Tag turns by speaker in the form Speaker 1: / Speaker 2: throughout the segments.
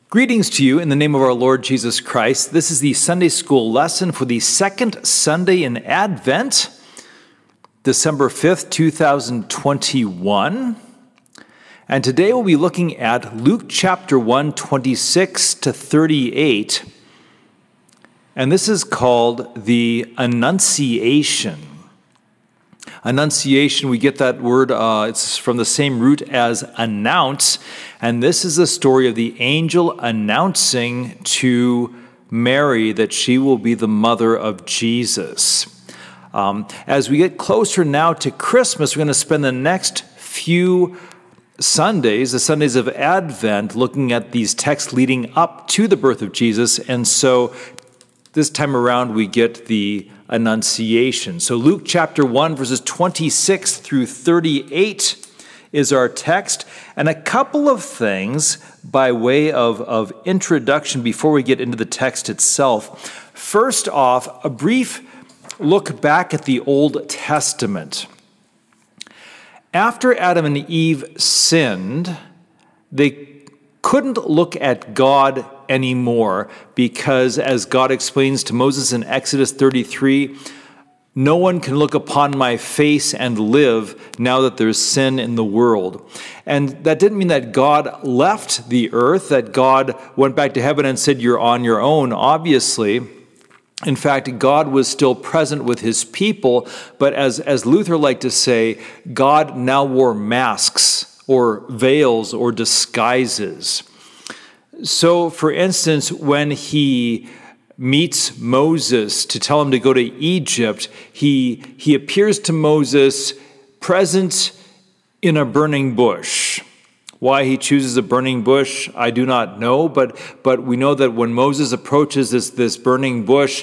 Speaker 1: Greetings to you in the name of our Lord Jesus Christ. This is the Sunday School lesson for the second Sunday in Advent, December 5th, 2021. And today we'll be looking at Luke chapter 1, 26 to 38. And this is called the Annunciation. Annunciation, we get that word, it's from the same root as announce, and this is the story of the angel announcing to Mary that she will be the mother of Jesus. As we get closer now to Christmas, we're going to spend the next few Sundays, the Sundays of Advent, looking at these texts leading up to the birth of Jesus, and so this time around we get the Annunciation. So Luke chapter 1, verses 26 through 38 is our text. And a couple of things by way of introduction before we get into the text itself. First off, a brief look back at the Old Testament. After Adam and Eve sinned, they couldn't look at God anymore because, as God explains to Moses in Exodus 33, no one can look upon my face and live now that there's sin in the world. And that didn't mean that God left the earth, that God went back to heaven and said, you're on your own, obviously. In fact, God was still present with his people, but as Luther liked to say, God now wore masks or veils or disguises. So, for instance, when he meets Moses to tell him to go to Egypt, he appears to Moses present in a burning bush. Why he chooses a burning bush, I do not know, but we know that when Moses approaches this burning bush,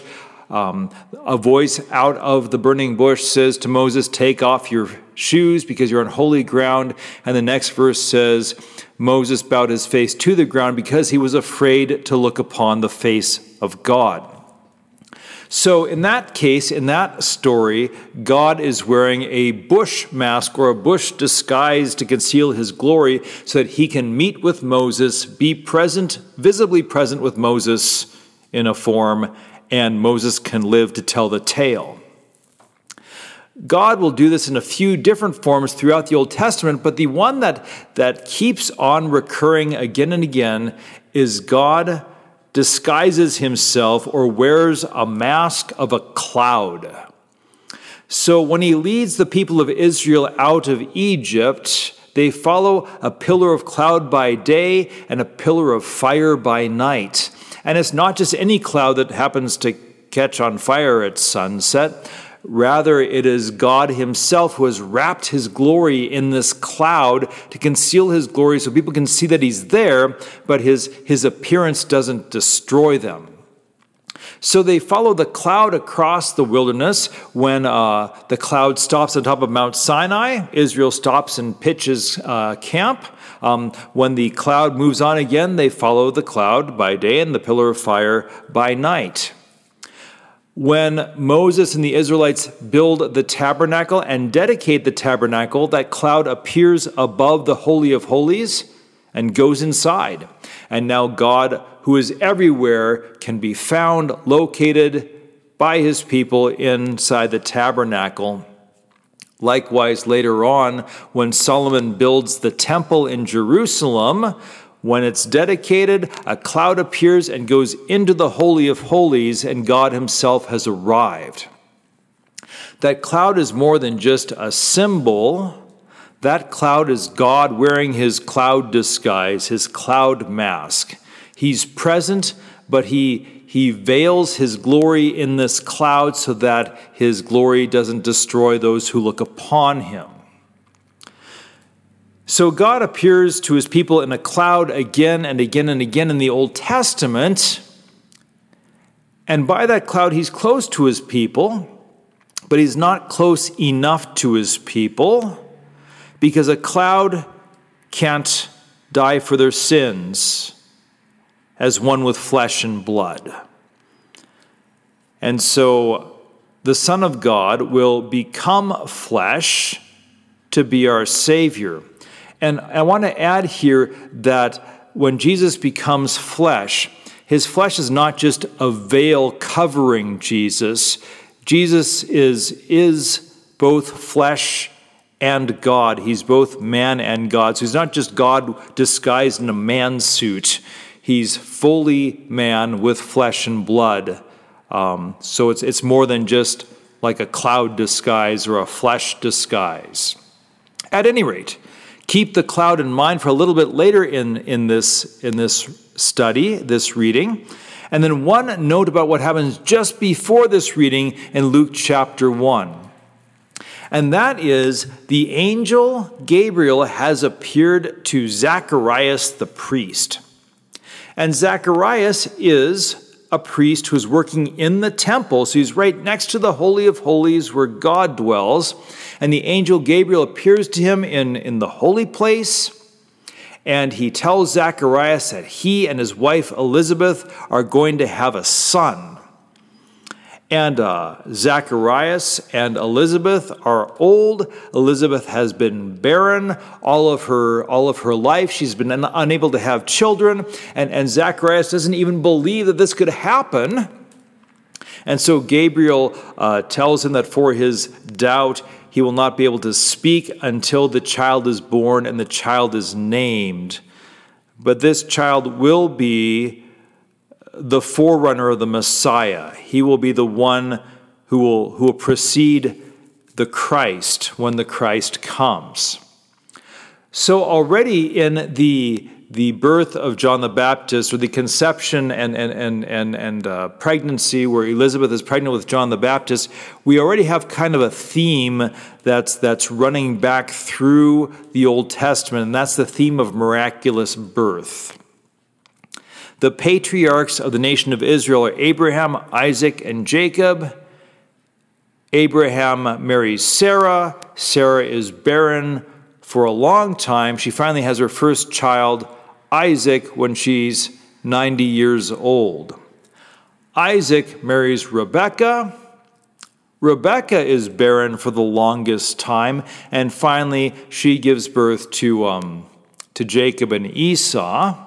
Speaker 1: a voice out of the burning bush says to Moses, take off your shoes because you're on holy ground. And the next verse says, Moses bowed his face to the ground because he was afraid to look upon the face of God. So in that case, in that story, God is wearing a bush mask or a bush disguise to conceal his glory so that he can meet with Moses, be present, visibly present with Moses in a form, and Moses can live to tell the tale. God will do this in a few different forms throughout the Old Testament, but the one that keeps on recurring again and again is God disguises himself or wears a mask of a cloud. So when he leads the people of Israel out of Egypt, they follow a pillar of cloud by day and a pillar of fire by night. And it's not just any cloud that happens to catch on fire at sunset. Rather, it is God himself who has wrapped his glory in this cloud to conceal his glory so people can see that he's there, but his appearance doesn't destroy them. So they follow the cloud across the wilderness. When the cloud stops on top of Mount Sinai, Israel stops and pitches camp. When the cloud moves on again, they follow the cloud by day and the pillar of fire by night. When Moses and the Israelites build the tabernacle and dedicate the tabernacle, that cloud appears above the Holy of Holies and goes inside. And now God, who is everywhere, can be found, located by his people inside the tabernacle. Likewise, later on, when Solomon builds the temple in Jerusalem, when it's dedicated, a cloud appears and goes into the Holy of Holies, and God himself has arrived. That cloud is more than just a symbol. That cloud is God wearing his cloud disguise, his cloud mask. He's present, but he veils his glory in this cloud so that his glory doesn't destroy those who look upon him. So God appears to his people in a cloud again and again and again in the Old Testament. And by that cloud, he's close to his people, but he's not close enough to his people because a cloud can't die for their sins as one with flesh and blood. And so the Son of God will become flesh to be our Savior. And I want to add here that when Jesus becomes flesh, his flesh is not just a veil covering Jesus. Jesus is both flesh and God. He's both man and God. So he's not just God disguised in a man suit. He's fully man with flesh and blood. So it's more than just like a cloud disguise or a flesh disguise. At any rate, keep the cloud in mind for a little bit later in this study, this reading. And then one note about what happens just before this reading in Luke chapter 1. And that is the angel Gabriel has appeared to Zacharias the priest. And Zacharias is a priest who's working in the temple. So he's right next to the Holy of Holies where God dwells. And the angel Gabriel appears to him in the holy place. And he tells Zacharias that he and his wife Elizabeth are going to have a son. And Zacharias and Elizabeth are old. Elizabeth has been barren all of her life. She's been unable to have children. And Zacharias doesn't even believe that this could happen. And so Gabriel tells him that for his doubt, he will not be able to speak until the child is born and the child is named. But this child will be the forerunner of the Messiah. He will be the one who will precede the Christ when the Christ comes. So already in the birth of John the Baptist, or the conception and pregnancy where Elizabeth is pregnant with John the Baptist, we already have kind of a theme that's running back through the Old Testament, and that's the theme of miraculous birth. The patriarchs of the nation of Israel are Abraham, Isaac, and Jacob. Abraham marries Sarah. Sarah is barren for a long time. She finally has her first child, Isaac, when she's 90 years old. Isaac marries Rebekah. Rebekah is barren for the longest time, and finally she gives birth to Jacob and Esau.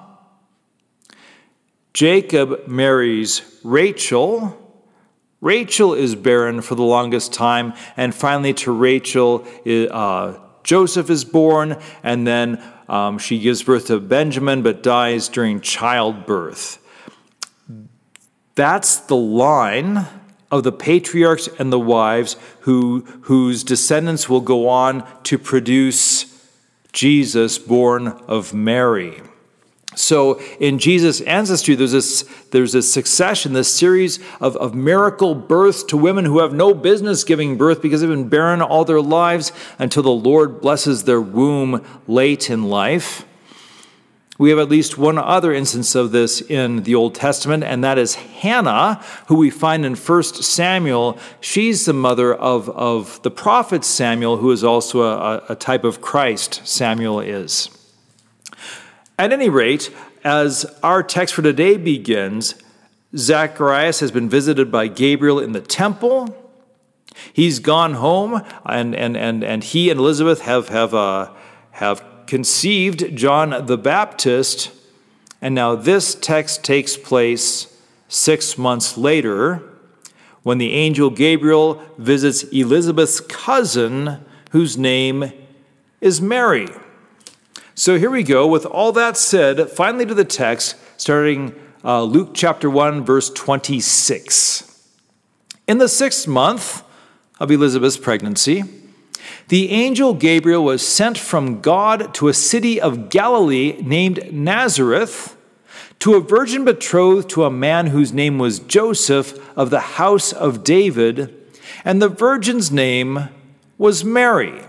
Speaker 1: Jacob marries Rachel. Rachel is barren for the longest time, and finally to Rachel, Joseph is born, and then she gives birth to Benjamin, but dies during childbirth. That's the line of the patriarchs and the wives whose descendants will go on to produce Jesus, born of Mary. So in Jesus' ancestry, there's this succession, this series of miracle births to women who have no business giving birth because they've been barren all their lives until the Lord blesses their womb late in life. We have at least one other instance of this in the Old Testament, and that is Hannah, who we find in 1 Samuel. She's the mother of the prophet Samuel, who is also a type of Christ, Samuel is. At any rate, as our text for today begins, Zacharias has been visited by Gabriel in the temple. He's gone home, and he and Elizabeth have conceived John the Baptist. And now this text takes place 6 months later, when the angel Gabriel visits Elizabeth's cousin, whose name is Mary. So here we go. With all that said, finally to the text, starting Luke chapter 1, verse 26. In the 6th month of Elizabeth's pregnancy, the angel Gabriel was sent from God to a city of Galilee named Nazareth, to a virgin betrothed to a man whose name was Joseph of the house of David, and the virgin's name was Mary.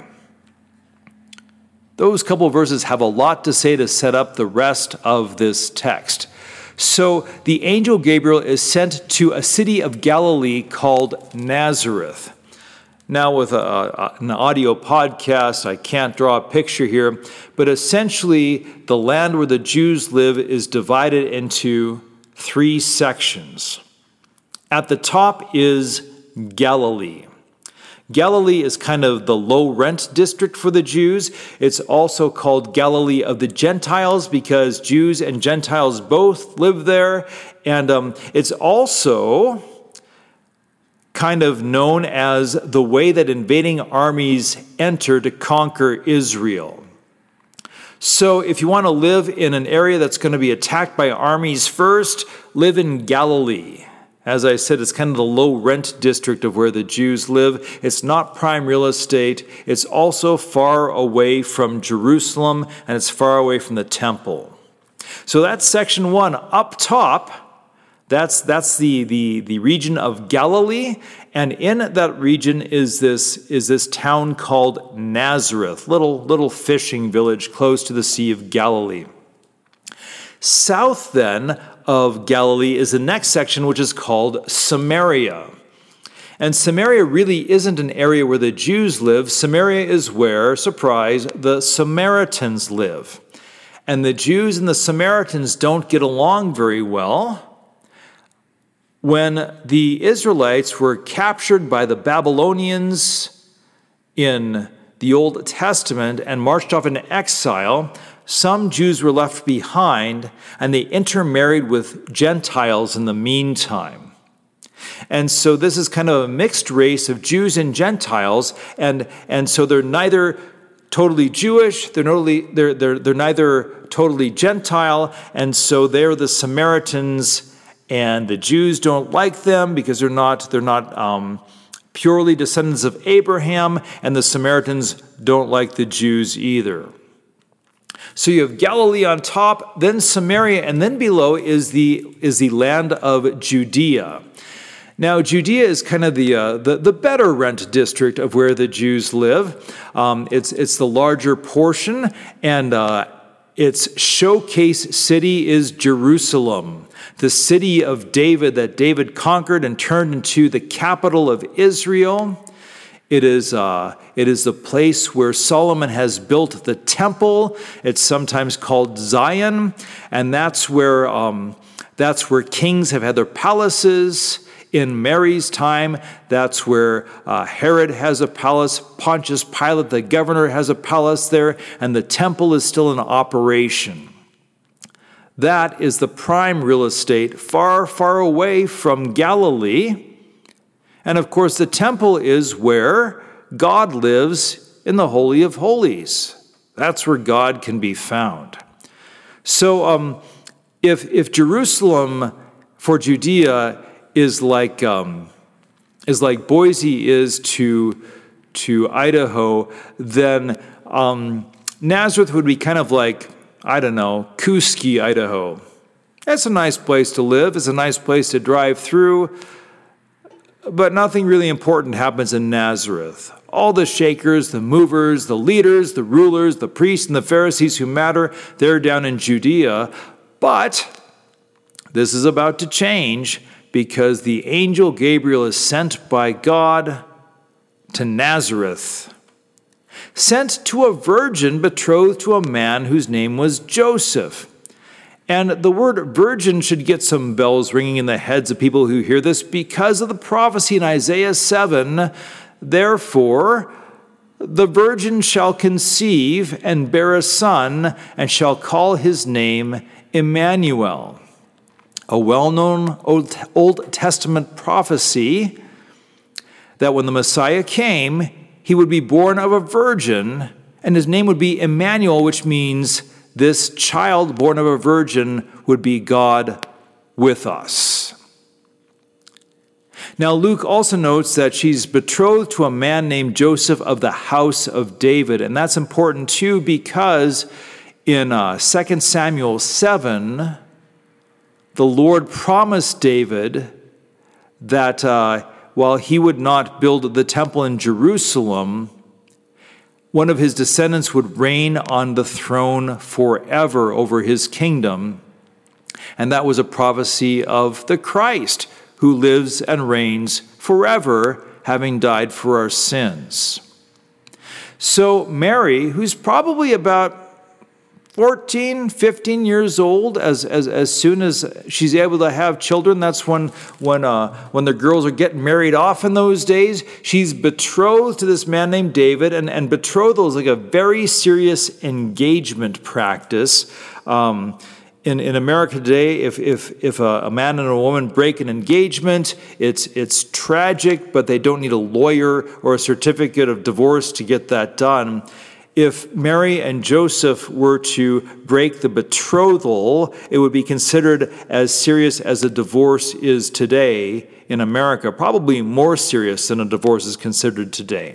Speaker 1: Those couple of verses have a lot to say to set up the rest of this text. So the angel Gabriel is sent to a city of Galilee called Nazareth. Now with an audio podcast, I can't draw a picture here, but essentially the land where the Jews live is divided into 3 sections. At the top is Galilee. Galilee is kind of the low-rent district for the Jews. It's also called Galilee of the Gentiles because Jews and Gentiles both live there. And it's also kind of known as the way that invading armies enter to conquer Israel. So if you want to live in an area that's going to be attacked by armies first, live in Galilee. As I said, it's kind of the low-rent district of where the Jews live. It's not prime real estate. It's also far away from Jerusalem, and it's far away from the temple. So that's section 1. Up top, that's the region of Galilee, and in that region is this town called Nazareth, little fishing village close to the Sea of Galilee. South then of Galilee is the next section, which is called Samaria. And Samaria really isn't an area where the Jews live. Samaria is where, surprise, the Samaritans live. And the Jews and the Samaritans don't get along very well. When the Israelites were captured by the Babylonians in the Old Testament and marched off into exile, some Jews were left behind, and they intermarried with Gentiles in the meantime. And so this is kind of a mixed race of Jews and Gentiles, and so they're neither totally Jewish, they're neither totally Gentile, and so they're the Samaritans, and the Jews don't like them because they're not purely descendants of Abraham, and the Samaritans don't like the Jews either. So you have Galilee on top, then Samaria, and then below is the land of Judea. Now, Judea is kind of the better rent district of where the Jews live. It's the larger portion, and its showcase city is Jerusalem, the city of David that David conquered and turned into the capital of Israel. It is the place where Solomon has built the temple. It's sometimes called Zion, and that's where kings have had their palaces. In Mary's time, that's where Herod has a palace. Pontius Pilate, the governor, has a palace there, and the temple is still in operation. That is the prime real estate, far, far away from Galilee. And of course, the temple is where God lives in the Holy of Holies. That's where God can be found. So if Jerusalem for Judea is like Boise is to Idaho, then Nazareth would be kind of like, I don't know, Kuski, Idaho. It's a nice place to live. It's a nice place to drive through. But nothing really important happens in Nazareth. All the shakers, the movers, the leaders, the rulers, the priests, and the Pharisees who matter, they're down in Judea. But this is about to change because the angel Gabriel is sent by God to Nazareth, sent to a virgin betrothed to a man whose name was Joseph. And the word virgin should get some bells ringing in the heads of people who hear this because of the prophecy in Isaiah 7. Therefore, the virgin shall conceive and bear a son and shall call his name Emmanuel. A well-known Old Testament prophecy that when the Messiah came, he would be born of a virgin and his name would be Emmanuel, which means this child born of a virgin would be God with us. Now, Luke also notes that she's betrothed to a man named Joseph of the house of David. And that's important too because in 2 Samuel 7, the Lord promised David that while he would not build the temple in Jerusalem, one of his descendants would reign on the throne forever over his kingdom. And that was a prophecy of the Christ, who lives and reigns forever, having died for our sins. So Mary, who's probably about 14, 15 years old, as soon as she's able to have children. That's when the girls are getting married off in those days. She's betrothed to this man named David, and betrothal is like a very serious engagement practice. In America today, if a man and a woman break an engagement, it's tragic, but they don't need a lawyer or a certificate of divorce to get that done. If Mary and Joseph were to break the betrothal, it would be considered as serious as a divorce is today in America, probably more serious than a divorce is considered today.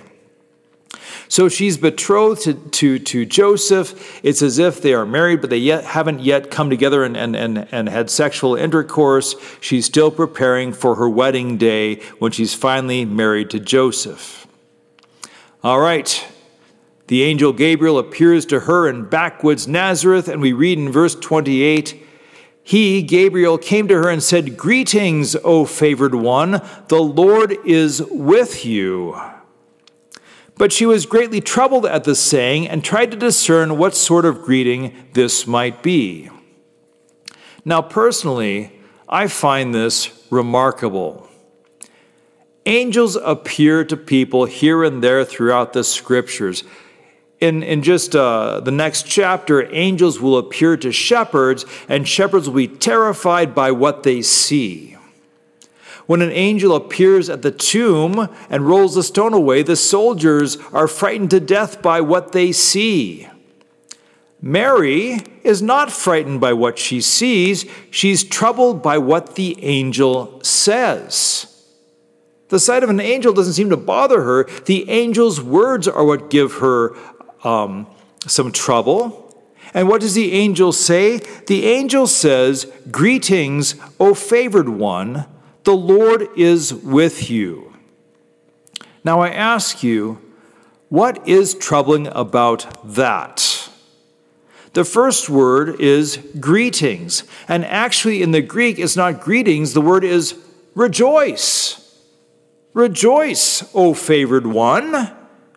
Speaker 1: So she's betrothed to Joseph. It's as if they are married, but they haven't yet come together and had sexual intercourse. She's still preparing for her wedding day when she's finally married to Joseph. All right. The angel Gabriel appears to her in backwoods Nazareth, and we read in verse 28, He, Gabriel, came to her and said, Greetings, O favored one, the Lord is with you. But she was greatly troubled at the saying and tried to discern what sort of greeting this might be. Now, personally, I find this remarkable. Angels appear to people here and there throughout the scriptures. In just the next chapter, angels will appear to shepherds, and shepherds will be terrified by what they see. When an angel appears at the tomb and rolls the stone away, the soldiers are frightened to death by what they see. Mary is not frightened by what she sees. She's troubled by what the angel says. The sight of an angel doesn't seem to bother her. The angel's words are what give her some trouble. And what does the angel say? The angel says, Greetings, O favored one, the Lord is with you. Now I ask you, what is troubling about that? The first word is greetings. And actually in the Greek, it's not greetings, the word is rejoice. Rejoice, O favored one.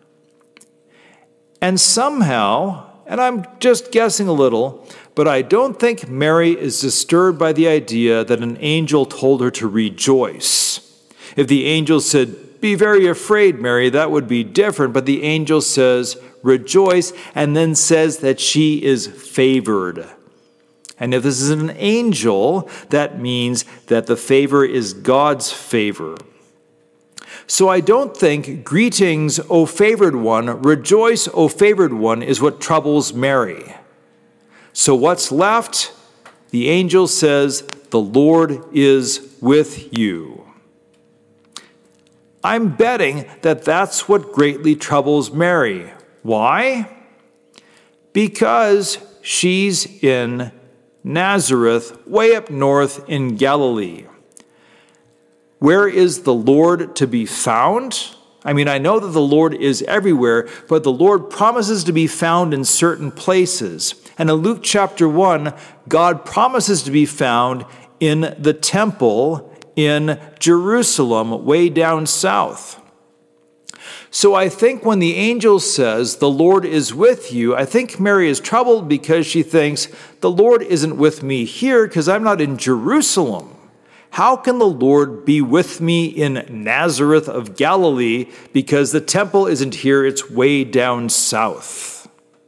Speaker 1: And somehow, and I'm just guessing a little, but I don't think Mary is disturbed by the idea that an angel told her to rejoice. If the angel said, Be very afraid, Mary, that would be different, but the angel says, Rejoice, and then says that she is favored. And if this is an angel, that means that the favor is God's favor. So I don't think greetings, O favored one, rejoice, O favored one, is what troubles Mary. So what's left? The angel says, the Lord is with you. I'm betting that that's what greatly troubles Mary. Why? Because she's in Nazareth, way up north in Galilee. Where is the Lord to be found? I mean, I know that the Lord is everywhere, but the Lord promises to be found in certain places. And in Luke chapter 1, God promises to be found in the temple in Jerusalem, way down south. So I think when the angel says, the Lord is with you, I think Mary is troubled because she thinks, the Lord isn't with me here because I'm not in Jerusalem. How can the Lord be with me in Nazareth of Galilee because the temple isn't here, it's way down south?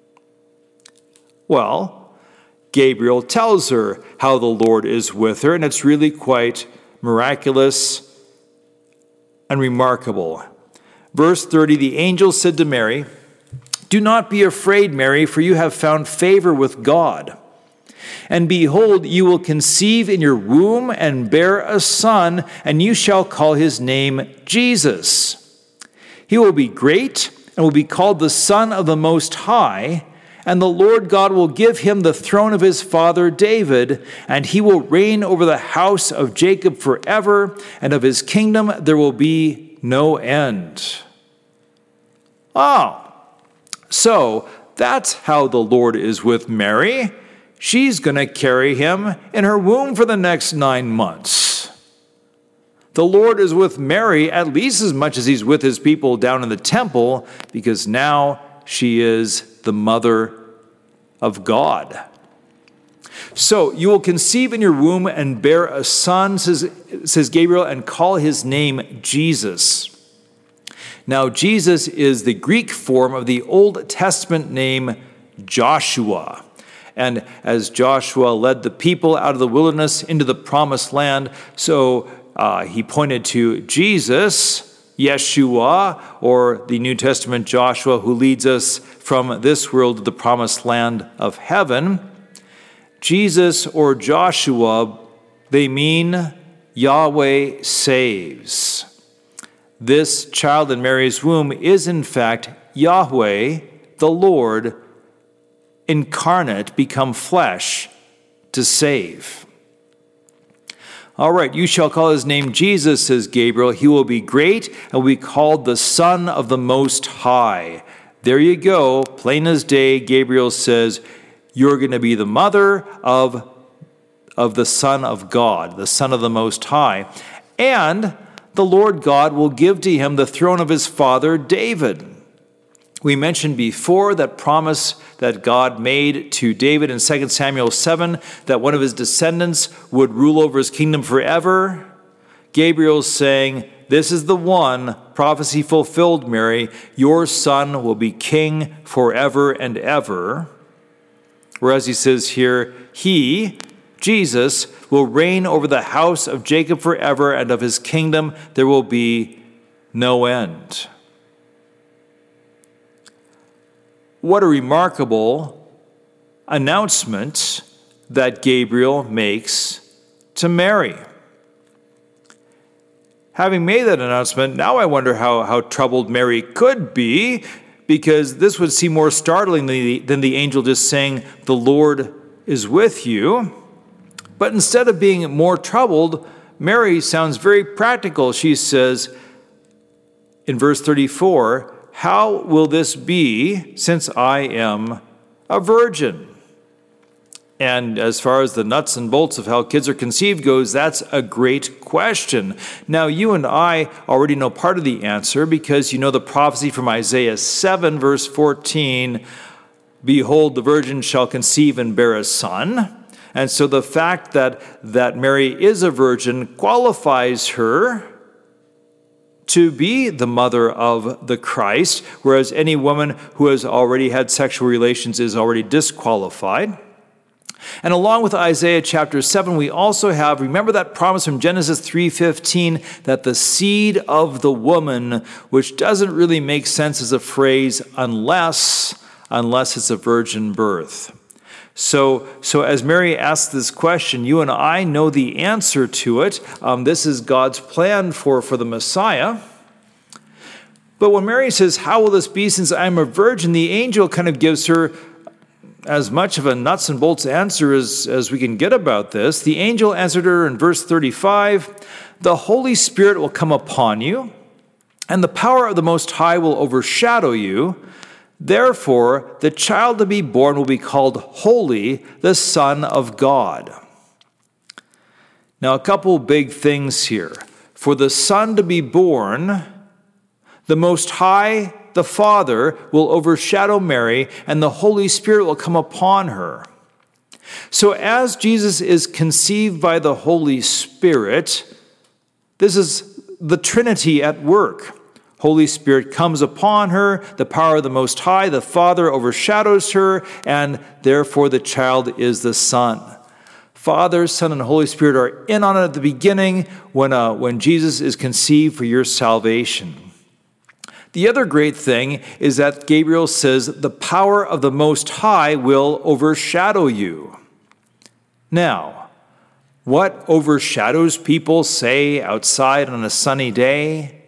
Speaker 1: Well, Gabriel tells her how the Lord is with her, and it's really quite miraculous and remarkable. Verse 30, the angel said to Mary, Do not be afraid, Mary, for you have found favor with God. And behold, you will conceive in your womb and bear a son, and you shall call his name Jesus. He will be great and will be called the Son of the Most High, and the Lord God will give him the throne of his father David, and he will reign over the house of Jacob forever, and of his kingdom there will be no end. Oh, so that's how the Lord is with Mary. She's going to carry him in her womb for the next 9 months. The Lord is with Mary at least as much as he's with his people down in the temple, because now she is the mother of God. So you will conceive in your womb and bear a son, says Gabriel, and call his name Jesus. Now, Jesus is the Greek form of the Old Testament name Joshua. And as Joshua led the people out of the wilderness into the promised land, so he pointed to Jesus, Yeshua, or the New Testament Joshua, who leads us from this world to the promised land of heaven. Jesus or Joshua, they mean Yahweh saves. This child in Mary's womb is in fact Yahweh, the Lord, incarnate, become flesh to save. All right, you shall call his name Jesus, says Gabriel. He will be great and will be called the Son of the Most High. There you go, plain as day. Gabriel says, you're going to be the mother of the Son of God, the Son of the Most High. And the Lord God will give to him the throne of his father David. We mentioned before that promise that God made to David in 2 Samuel 7, that one of his descendants would rule over his kingdom forever. Gabriel's saying, this is the one, prophecy fulfilled, Mary, your son will be king forever and ever. Whereas he says here, he, Jesus, will reign over the house of Jacob forever, and of his kingdom there will be no end. What a remarkable announcement that Gabriel makes to Mary. Having made that announcement, now I wonder how troubled Mary could be, because this would seem more startling than the angel just saying, the Lord is with you. But instead of being more troubled, Mary sounds very practical. She says in verse 34, how will this be since I am a virgin? And as far as the nuts and bolts of how kids are conceived goes, that's a great question. Now, you and I already know part of the answer because you know the prophecy from Isaiah 7, verse 14, behold, the virgin shall conceive and bear a son. And so the fact that Mary is a virgin qualifies her to be the mother of the Christ, whereas any woman who has already had sexual relations is already disqualified. And along with Isaiah chapter 7, we also have, remember that promise from Genesis 3:15, that the seed of the woman, which doesn't really make sense as a phrase unless it's a virgin birth. So as Mary asks this question, you and I know the answer to it. This is God's plan for the Messiah. But when Mary says, how will this be since I am a virgin, the angel kind of gives her as much of a nuts and bolts answer as we can get about this. The angel answered her in verse 35, the Holy Spirit will come upon you, and the power of the Most High will overshadow you. Therefore, the child to be born will be called Holy, the Son of God. Now, a couple big things here. For the Son to be born, the Most High, the Father, will overshadow Mary, and the Holy Spirit will come upon her. So as Jesus is conceived by the Holy Spirit, this is the Trinity at work. Holy Spirit comes upon her, the power of the Most High, the Father overshadows her, and therefore the child is the Son. Father, Son, and Holy Spirit are in on it at the beginning when Jesus is conceived for your salvation. The other great thing is that Gabriel says the power of the Most High will overshadow you. Now, what overshadows people, say, outside on a sunny day?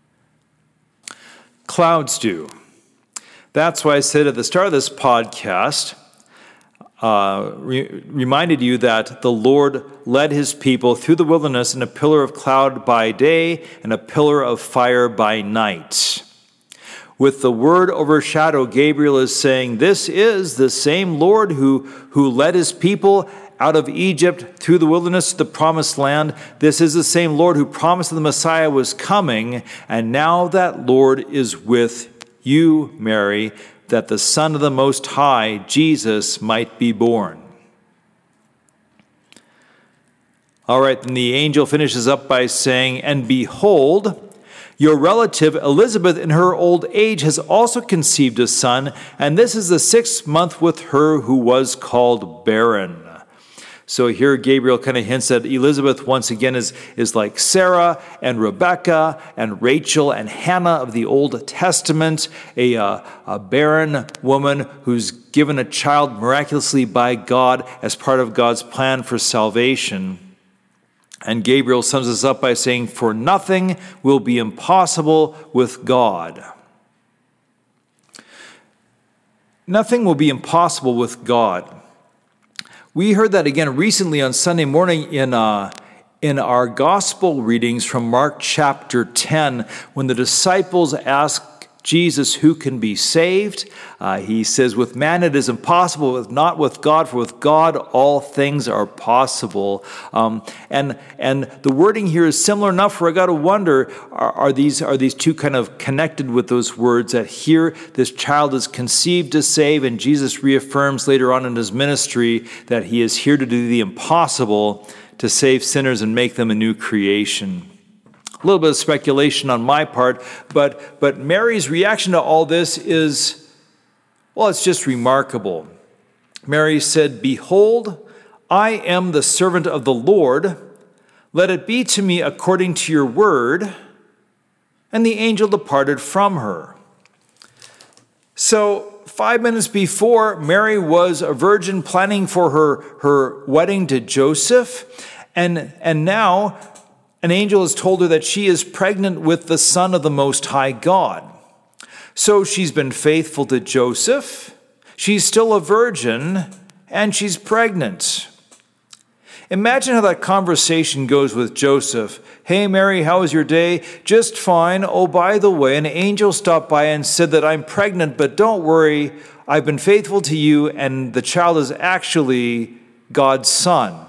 Speaker 1: Clouds do. That's why I said at the start of this podcast, reminded you that the Lord led his people through the wilderness in a pillar of cloud by day and a pillar of fire by night. With the word overshadow, Gabriel is saying, this is the same Lord who led his people out of Egypt through the wilderness to the promised land. This is the same Lord who promised that the Messiah was coming, and now that Lord is with you, Mary, that the Son of the Most High, Jesus, might be born. All right, then the angel finishes up by saying, and behold, your relative Elizabeth in her old age has also conceived a son, and this is the 6th month with her who was called barren. So here Gabriel kind of hints that Elizabeth once again is like Sarah and Rebekah and Rachel and Hannah of the Old Testament, a barren woman who's given a child miraculously by God as part of God's plan for salvation. And Gabriel sums this up by saying, for nothing will be impossible with God. Nothing will be impossible with God. We heard that again recently on Sunday morning in our gospel readings from Mark chapter 10, when the disciples asked Jesus who can be saved. He says, with man it is impossible, but not with God, for with God all things are possible. And the wording here is similar enough where I got to wonder, are these two kind of connected with those words, that here this child is conceived to save, and Jesus reaffirms later on in his ministry that he is here to do the impossible, to save sinners and make them a new creation. A little bit of speculation on my part, but Mary's reaction to all this is, well, it's just remarkable. Mary said, behold, I am the servant of the Lord. Let it be to me according to your word. And the angel departed from her. So 5 minutes before, Mary was a virgin planning for her wedding to Joseph. And now an angel has told her that she is pregnant with the Son of the Most High God. So she's been faithful to Joseph, she's still a virgin, and she's pregnant. Imagine how that conversation goes with Joseph. Hey, Mary, how was your day? Just fine. Oh, by the way, an angel stopped by and said that I'm pregnant, but don't worry, I've been faithful to you, and the child is actually God's son.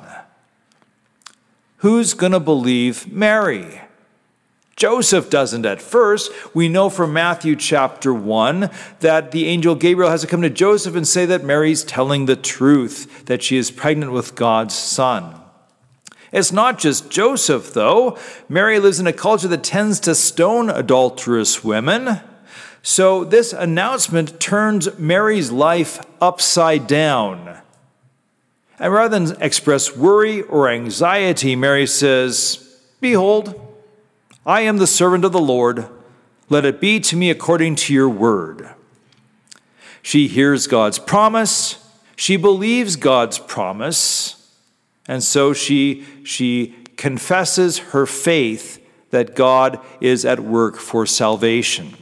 Speaker 1: Who's going to believe Mary? Joseph doesn't at first. We know from Matthew chapter 1 that the angel Gabriel has to come to Joseph and say that Mary's telling the truth, that she is pregnant with God's son. It's not just Joseph, though. Mary lives in a culture that tends to stone adulterous women. So this announcement turns Mary's life upside down. And rather than express worry or anxiety, Mary says, behold, I am the servant of the Lord. Let it be to me according to your word. She hears God's promise. She believes God's promise. And so she confesses her faith that God is at work for salvation.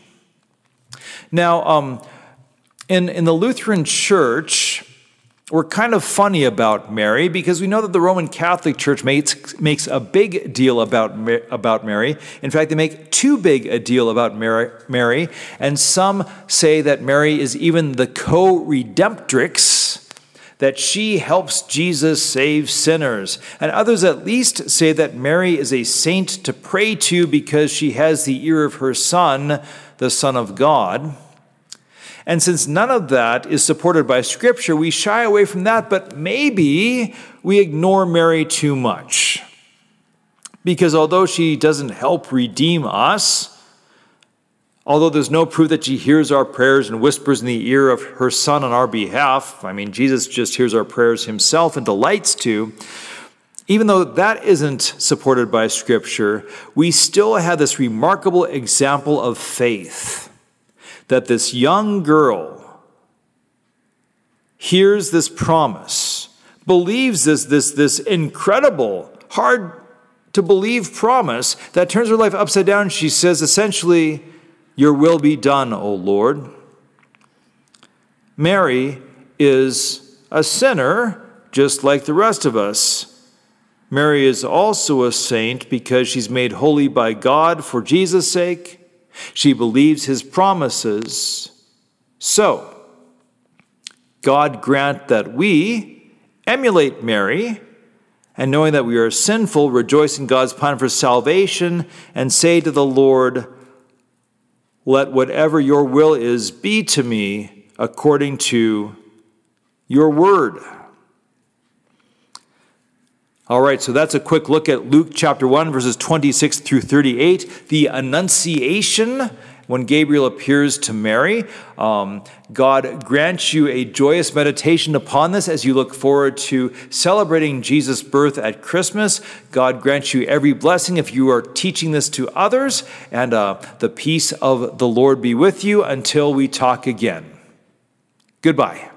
Speaker 1: Now, in the Lutheran Church, we're kind of funny about Mary because we know that the Roman Catholic Church makes a big deal about Mary. In fact, they make too big a deal about Mary, and some say that Mary is even the co-redemptrix, that she helps Jesus save sinners. And others at least say that Mary is a saint to pray to because she has the ear of her Son, the Son of God. And since none of that is supported by Scripture, we shy away from that, but maybe we ignore Mary too much. Because although she doesn't help redeem us, although there's no proof that she hears our prayers and whispers in the ear of her Son on our behalf, I mean, Jesus just hears our prayers himself and delights to, even though that isn't supported by Scripture, we still have this remarkable example of faith. That this young girl hears this promise, believes this incredible, hard to believe promise that turns her life upside down. She says essentially, your will be done, O Lord. Mary is a sinner just like the rest of us. Mary is also a saint because she's made holy by God for Jesus' sake. She believes his promises. So, God grant that we emulate Mary, and knowing that we are sinful, rejoice in God's plan for salvation, and say to the Lord, let whatever your will is be to me according to your word. All right, so that's a quick look at Luke chapter 1, verses 26 through 38, the Annunciation, when Gabriel appears to Mary. God grants you a joyous meditation upon this as you look forward to celebrating Jesus' birth at Christmas. God grants you every blessing if you are teaching this to others, and the peace of the Lord be with you until we talk again. Goodbye.